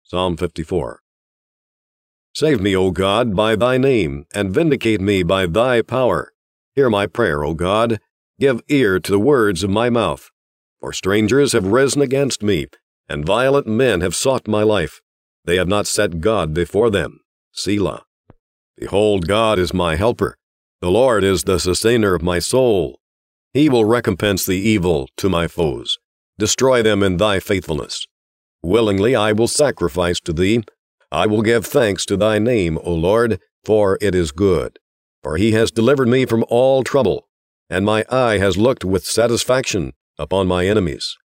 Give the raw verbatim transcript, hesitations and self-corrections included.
Psalm fifty-four. Save me, O God, by thy name, and vindicate me by thy power. Hear my prayer, O God. Give ear to the words of my mouth. For strangers have risen against me, and violent men have sought my life. They have not set God before them. Selah. Behold, God is my helper. The Lord is the sustainer of my soul. He will recompense the evil to my foes. Destroy them in thy faithfulness. Willingly I will sacrifice to thee. I will give thanks to thy name, O Lord, for it is good. For he has delivered me from all trouble, and my eye has looked with satisfaction upon my enemies.